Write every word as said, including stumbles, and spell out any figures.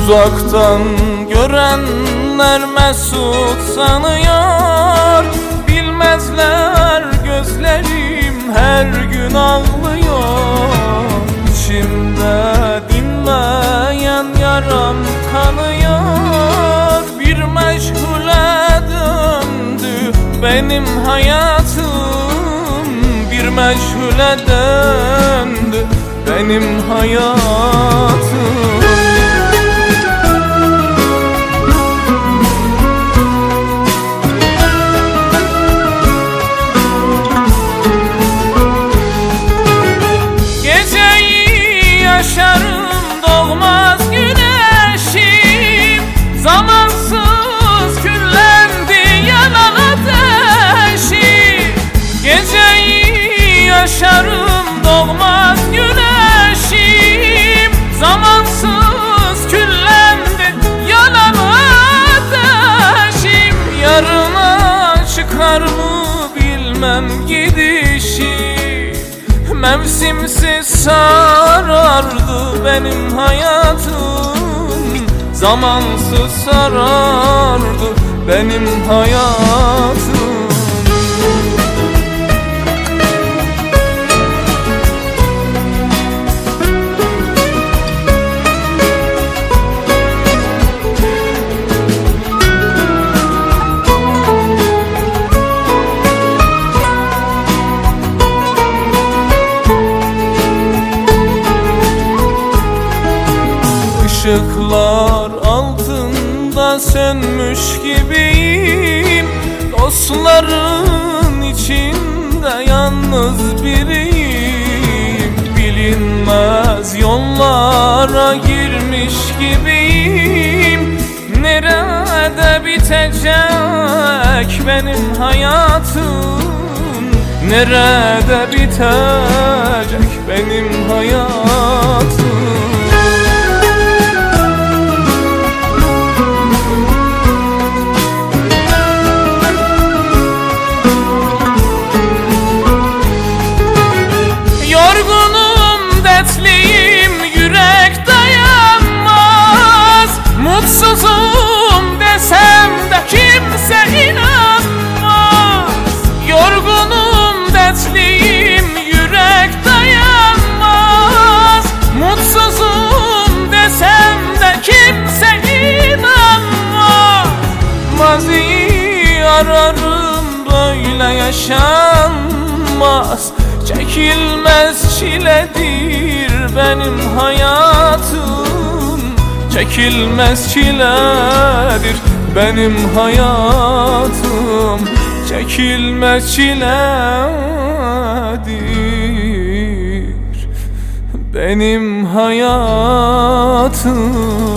Uzaktan görenler mesut sanıyor, bilmezler gözlerim her gün ağlıyor. İçimde dinmeyen yaram kanıyor, bir meşgule döndü benim hayatım, bir meşgule döndü benim hayatım. Yaşarım doğmaz güneşim, zamansız küllendi yanan ateşim. Geceyi yaşarım doğmaz güneşim, zamansız küllendi yanan ateşim. Yarına çıkar mı bilmem gidişim, mevsimsiz sarardı benim hayatım, zamansız sarardı benim hayatım. Işıklar altında sönmüş gibiyim, dostların içinde yalnız biriyim. Bilinmez yollara girmiş gibiyim, nerede bitecek benim hayatım, nerede bitecek benim hayatım. Yorgunum, dertliyim, yürek dayanmaz. Mutsuzum desem de kimse inanmaz. Yorgunum, dertliyim, yürek dayanmaz. Mutsuzum desem de kimse inanmaz. Maziyi ararım, böyle yaşanmaz. Çekilmez çiledir benim hayatım, çekilmez çiledir benim hayatım, çekilmez çiledir benim hayatım.